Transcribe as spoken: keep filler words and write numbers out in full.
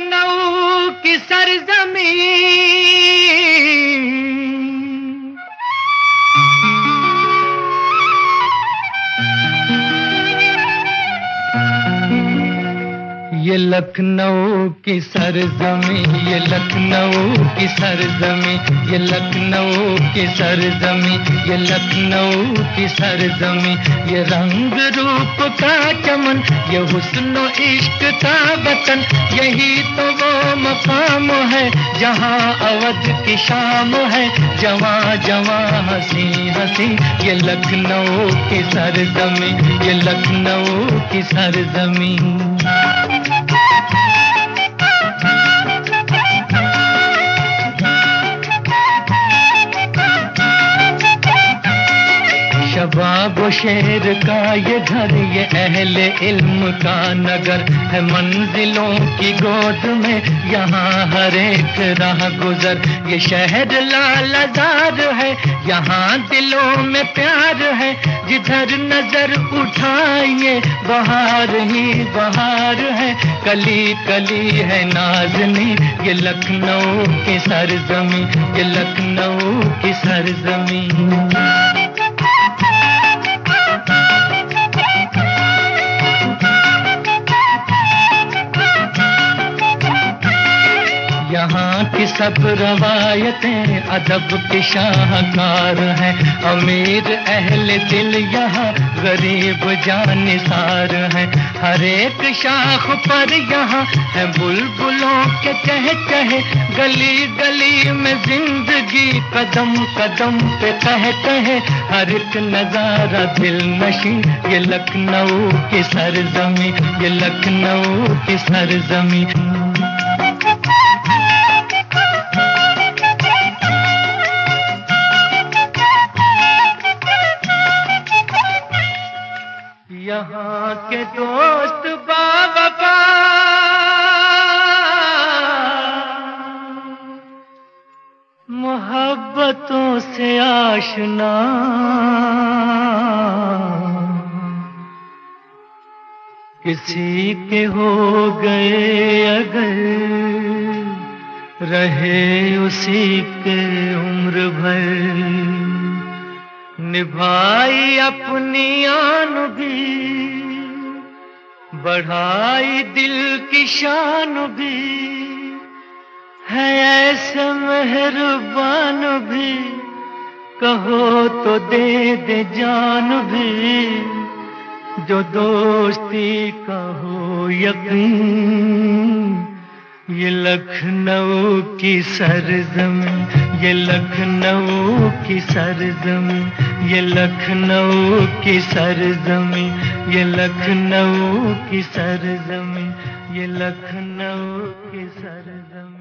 लखनऊ की सरजमीं ये लखनऊ की सरजमीं, ये लखनऊ की सरजमीं, ये लखनऊ की सरजमीं, ये लखनऊ की सरजमीं, ये रंग रूप का चमन, ये हुस्न इश्क का वतन, यही तो वो मकाम है जहाँ अवध की शाम है, जवां जवां हंसी हंसी। ये लखनऊ की सरजमीं, ये लखनऊ की सरजमीं। शबाब शेर का ये घर, ये अहले इल्म का नगर है, मंजिलों की गोद में यहाँ हर एक राह गुजर। ये शहर लालजार है, यहाँ दिलों में प्यार है, जिधर नजर उठाइए बहार ही बहार है, कली कली है नाज़नी। ये लखनऊ की सरजमीं, ये लखनऊ की सरजमीं। यहाँ की सब रवायतें अदब की शाहकार हैं, अमीर अहले दिल यहाँ गरीब जानिसार हैं। हर एक शाख पर यहाँ है बुलबुलों के चहचहे, गली गली में जिंदगी कदम कदम पे कह कहे, हर एक नजारा दिल नशी। ये लखनऊ की सरजमीं, ये लखनऊ की सरजमीं। यहाँ के दोस्त बावफा, मोहब्बतों से आशना, किसी के हो गए अगर रहे उसी के उम्र भर, निभाई अपनी आन भी, बढ़ाई दिल की शान भी, है ऐसे मेहरबान भी, कहो तो दे दे जान भी, जो दोस्ती का हो यकीन। ये लखनऊ की सरजमीं, ये लखनऊ की सरजमीं, ये लखनऊ की सरजमीं, ये लखनऊ की सरजमीं, ये लखनऊ की सरजमीं।